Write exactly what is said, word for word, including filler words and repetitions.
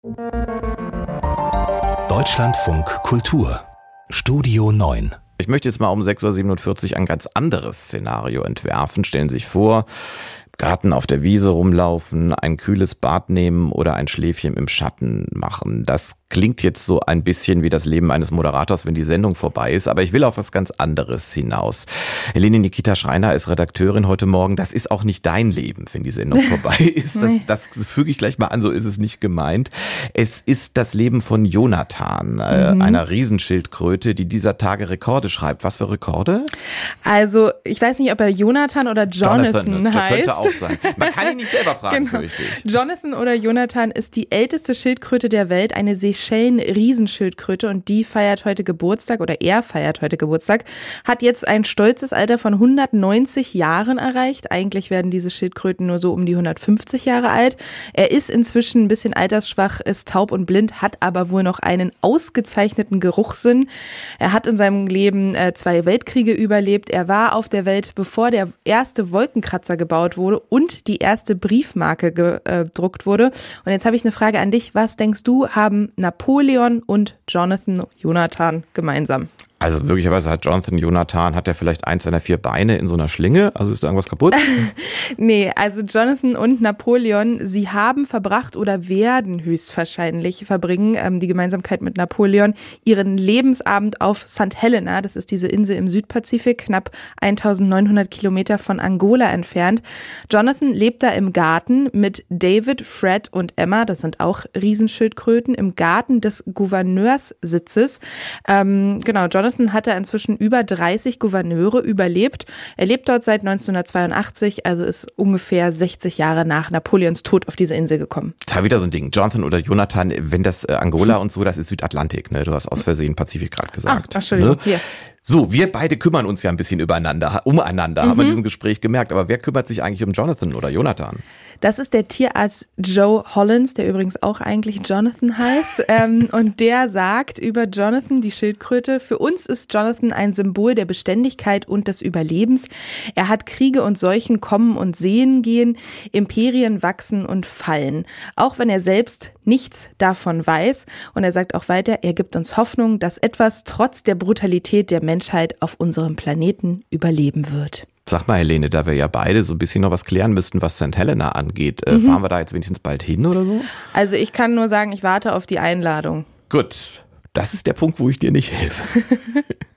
Deutschlandfunk Kultur Studio neun. Ich möchte jetzt mal um sechs Uhr siebenundvierzig ein ganz anderes Szenario entwerfen. Stellen Sie sich vor, Garten auf der Wiese rumlaufen, ein kühles Bad nehmen oder ein Schläfchen im Schatten machen. Das klingt jetzt so ein bisschen wie das Leben eines Moderators, wenn die Sendung vorbei ist, aber ich will auf was ganz anderes hinaus. Helene Nikita Schreiner ist Redakteurin heute Morgen. Das ist auch nicht dein Leben, wenn die Sendung vorbei ist. Das, das füge ich gleich mal an, so ist es nicht gemeint. Es ist das Leben von Jonathan, äh, mhm. einer Riesenschildkröte, die dieser Tage Rekorde schreibt. Was für Rekorde? Also, ich weiß nicht, ob er Jonathan oder Jonathan, Jonathan heißt. Könnte auch sein. Man kann ihn nicht selber fragen, genau. fürchte ich. Jonathan oder Jonathan ist die älteste Schildkröte der Welt, eine Seychellen-Riesenschildkröte, und die feiert heute Geburtstag, oder er feiert heute Geburtstag, hat jetzt ein stolzes Alter von hundertneunzig Jahren erreicht. Eigentlich werden diese Schildkröten nur so um die hundertfünfzig Jahre alt. Er ist inzwischen ein bisschen altersschwach, ist taub und blind, hat aber wohl noch einen ausgezeichneten Geruchssinn. Er hat in seinem Leben äh, zwei Weltkriege überlebt. Er war auf der Welt, bevor der erste Wolkenkratzer gebaut wurde und die erste Briefmarke gedruckt wurde. Und jetzt habe ich eine Frage an dich. Was denkst du, haben Napoleon und Jonathan Jonathan gemeinsam? Also möglicherweise hat Jonathan Jonathan, hat er vielleicht eins seiner vier Beine in so einer Schlinge? Also ist da irgendwas kaputt? Nee, also Jonathan und Napoleon, sie haben verbracht oder werden höchstwahrscheinlich verbringen, ähm, die Gemeinsamkeit mit Napoleon, ihren Lebensabend auf Sankt Helena. Das ist diese Insel im Südpazifik, knapp eintausendneunhundert Kilometer von Angola entfernt. Jonathan lebt da im Garten mit David, Fred und Emma, das sind auch Riesenschildkröten, im Garten des Gouverneurssitzes. Ähm, genau, Jonathan hat er inzwischen über dreißig Gouverneure überlebt. Er lebt dort seit neunzehnhundertzweiundachtzig, also ist ungefähr sechzig Jahre nach Napoleons Tod auf diese Insel gekommen. Das war wieder so ein Ding. Jonathan oder Jonathan, wenn das äh, Angola und so, das ist Südatlantik, ne? Du hast aus Versehen Pazifik gerade gesagt. Ah, Entschuldigung, ne? Hier. So, wir beide kümmern uns ja ein bisschen übereinander, umeinander, mhm. haben wir in diesem Gespräch gemerkt. Aber wer kümmert sich eigentlich um Jonathan oder Jonathan? Das ist der Tierarzt Joe Hollins, der übrigens auch eigentlich Jonathan heißt. ähm, und der sagt über Jonathan, die Schildkröte: Für uns ist Jonathan ein Symbol der Beständigkeit und des Überlebens. Er hat Kriege und Seuchen kommen und sehen gehen, Imperien wachsen und fallen. Auch wenn er selbst nichts davon weiß. Und er sagt auch weiter, er gibt uns Hoffnung, dass etwas trotz der Brutalität der Menschheit auf unserem Planeten überleben wird. Sag mal, Helene, da wir ja beide so ein bisschen noch was klären müssten, was Sankt Helena angeht, äh, mhm. fahren wir da jetzt wenigstens bald hin oder so? Also ich kann nur sagen, ich warte auf die Einladung. Gut, das ist der Punkt, wo ich dir nicht helfe.